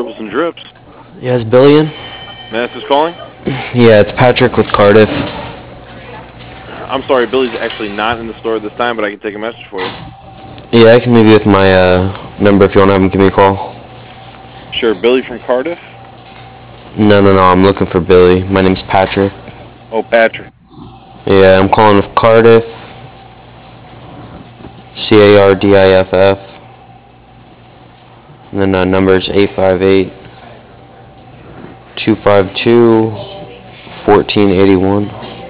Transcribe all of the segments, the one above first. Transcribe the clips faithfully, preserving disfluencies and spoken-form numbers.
Scribbles and Drips. Yeah, is Billy in? Mass is calling? Yeah, it's Patrick with Cardiff. I'm sorry, Billy's actually not in the store at this time, but I can take a message for you. Yeah, I can leave you with my uh, number if you want to have him give me a call. Sure, Billy from Cardiff? No, no, no, I'm looking for Billy. My name's Patrick. Oh, Patrick. Yeah, I'm calling with Cardiff. C A R D I F F. And then uh, number is eight five eight, two five two, one four eight one.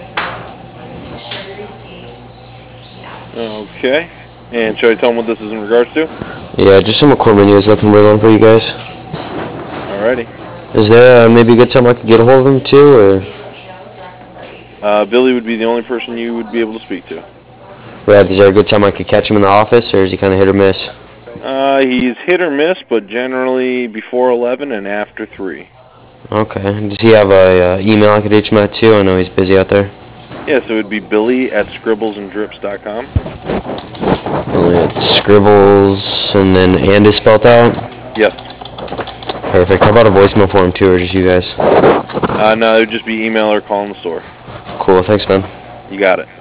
Okay. And should I tell him what this is in regards to? Yeah, just some equipment he was looking to bring on for you guys. Alrighty. Is there uh, maybe a good time I could get a hold of him too, or? Uh, Billy would be the only person you would be able to speak to. Yeah, is there a good time I could catch him in the office, or is he kind of hit or miss? Uh, he's hit or miss, but generally before eleven and after three. Okay. Does he have a uh, email I could reach him at too? I know he's busy out there. Yeah, so it would be Billy at scribbles and drips dot com. Billy at Scribbles, and then and is spelled out? Yes. Perfect. How about a voicemail for him too, or just you guys? Uh, no, it would just be email or call in the store. Cool. Thanks, man. You got it.